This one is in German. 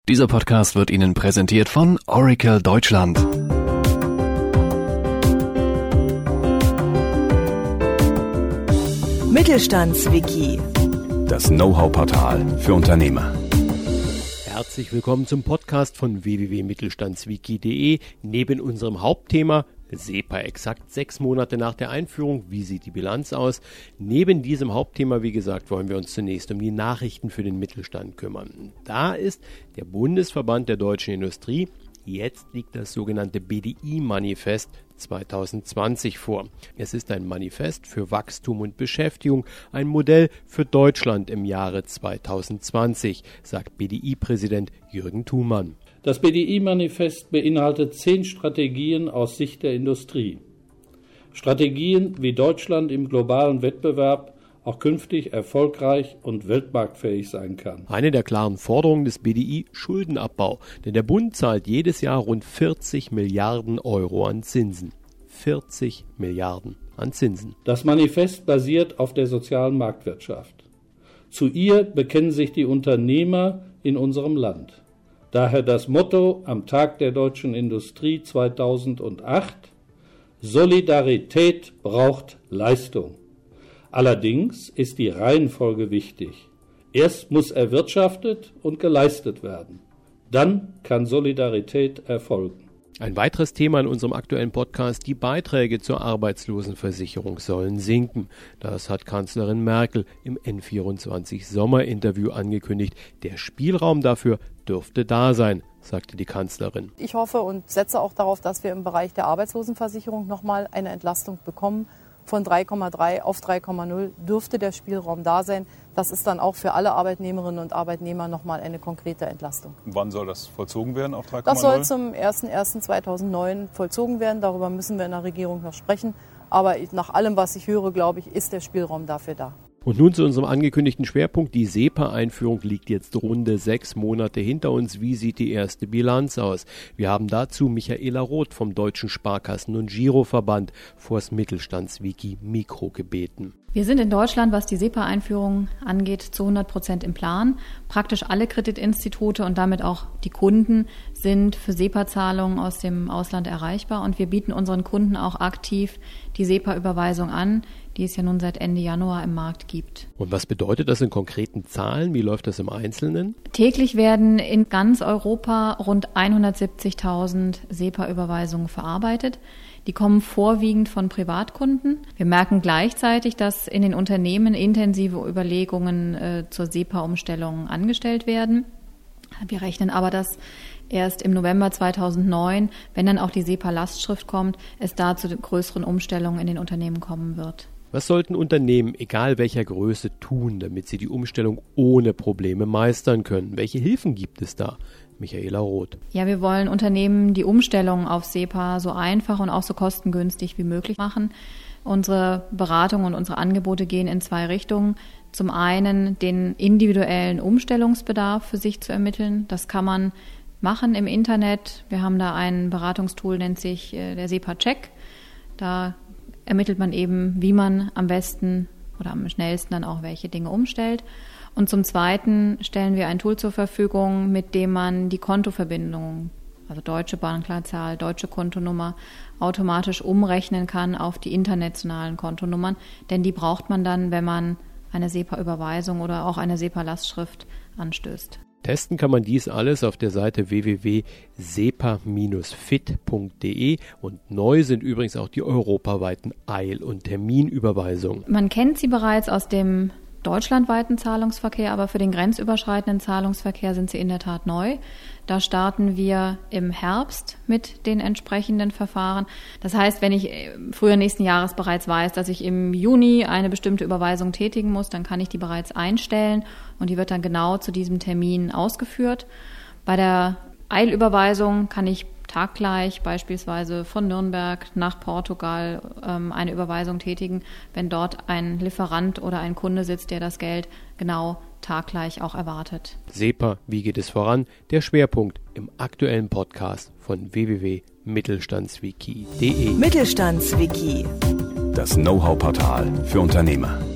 Dieser Podcast wird Ihnen präsentiert von Oracle Deutschland. Mittelstandswiki. Das Know-how-Portal für Unternehmer. Herzlich willkommen zum Podcast von www.mittelstandswiki.de. Neben unserem Hauptthema SEPA exakt 6 Monate nach der Einführung. Wie sieht die Bilanz aus? Neben diesem Hauptthema, wie gesagt, wollen wir uns zunächst um die Nachrichten für den Mittelstand kümmern. Da ist der Bundesverband der deutschen Industrie. Jetzt liegt das sogenannte BDI-Manifest 2020 vor. Es ist ein Manifest für Wachstum und Beschäftigung, ein Modell für Deutschland im Jahre 2020, sagt BDI-Präsident Jürgen Thumann. Das BDI-Manifest beinhaltet 10 Strategien aus Sicht der Industrie. Strategien, wie Deutschland im globalen Wettbewerb auch künftig erfolgreich und weltmarktfähig sein kann. Eine der klaren Forderungen des BDI: Schuldenabbau. Denn der Bund zahlt jedes Jahr rund 40 Milliarden Euro an Zinsen. 40 Milliarden an Zinsen. Das Manifest basiert auf der sozialen Marktwirtschaft. Zu ihr bekennen sich die Unternehmer in unserem Land. Daher das Motto am Tag der deutschen Industrie 2008: Solidarität braucht Leistung. Allerdings ist die Reihenfolge wichtig. Erst muss erwirtschaftet und geleistet werden. Dann kann Solidarität erfolgen. Ein weiteres Thema in unserem aktuellen Podcast: Die Beiträge zur Arbeitslosenversicherung sollen sinken. Das hat Kanzlerin Merkel im N24-Sommerinterview angekündigt. Der Spielraum dafür dürfte da sein, sagte die Kanzlerin. Ich hoffe und setze auch darauf, dass wir im Bereich der Arbeitslosenversicherung nochmal eine Entlastung bekommen. Von 3,3 auf 3,0 dürfte der Spielraum da sein. Das ist dann auch für alle Arbeitnehmerinnen und Arbeitnehmer nochmal eine konkrete Entlastung. Wann soll das vollzogen werden auf 3,0? Das soll zum 01.01.2009 vollzogen werden. Darüber müssen wir in der Regierung noch sprechen. Aber nach allem, was ich höre, glaube ich, ist der Spielraum dafür da. Und nun zu unserem angekündigten Schwerpunkt. Die SEPA-Einführung liegt jetzt runde 6 Monate hinter uns. Wie sieht die erste Bilanz aus? Wir haben dazu Michaela Roth vom Deutschen Sparkassen- und Giroverband vors Mittelstandswiki Mikro gebeten. Wir sind in Deutschland, was die SEPA-Einführung angeht, zu 100% im Plan. Praktisch alle Kreditinstitute und damit auch die Kunden sind für SEPA-Zahlungen aus dem Ausland erreichbar. Und wir bieten unseren Kunden auch aktiv die SEPA-Überweisung an, die es ja nun seit Ende Januar im Markt gibt. Und was bedeutet das in konkreten Zahlen? Wie läuft das im Einzelnen? Täglich werden in ganz Europa rund 170.000 SEPA-Überweisungen verarbeitet. Die kommen vorwiegend von Privatkunden. Wir merken gleichzeitig, dass in den Unternehmen intensive Überlegungen zur SEPA-Umstellung angestellt werden. Wir rechnen aber, dass erst im November 2009, wenn dann auch die SEPA-Lastschrift kommt, es da zu größeren Umstellungen in den Unternehmen kommen wird. Was sollten Unternehmen, egal welcher Größe, tun, damit sie die Umstellung ohne Probleme meistern können? Welche Hilfen gibt es da? Michaela Roth. Ja, wir wollen Unternehmen die Umstellung auf SEPA so einfach und auch so kostengünstig wie möglich machen. Unsere Beratung und unsere Angebote gehen in 2 Richtungen. Zum einen den individuellen Umstellungsbedarf für sich zu ermitteln. Das kann man machen im Internet. Wir haben da ein Beratungstool, nennt sich der SEPA-Check. Da ermittelt man eben, wie man am besten oder am schnellsten dann auch welche Dinge umstellt. Und zum Zweiten stellen wir ein Tool zur Verfügung, mit dem man die Kontoverbindung, also deutsche Bankleitzahl, deutsche Kontonummer, automatisch umrechnen kann auf die internationalen Kontonummern. Denn die braucht man dann, wenn man eine SEPA-Überweisung oder auch eine SEPA-Lastschrift anstößt. Testen kann man dies alles auf der Seite www.sepa-fit.de und neu sind übrigens auch die europaweiten Eil- und Terminüberweisungen. Man kennt sie bereits aus dem deutschlandweiten Zahlungsverkehr, aber für den grenzüberschreitenden Zahlungsverkehr sind sie in der Tat neu. Da starten wir im Herbst mit den entsprechenden Verfahren. Das heißt, wenn ich früher nächsten Jahres bereits weiß, dass ich im Juni eine bestimmte Überweisung tätigen muss, dann kann ich die bereits einstellen und die wird dann genau zu diesem Termin ausgeführt. Bei der Eilüberweisung kann ich taggleich beispielsweise von Nürnberg nach Portugal eine Überweisung tätigen, wenn dort ein Lieferant oder ein Kunde sitzt, der das Geld genau taggleich auch erwartet. SEPA, wie geht es voran? Der Schwerpunkt im aktuellen Podcast von www.mittelstandswiki.de. Mittelstandswiki. Das Know-how-Portal für Unternehmer.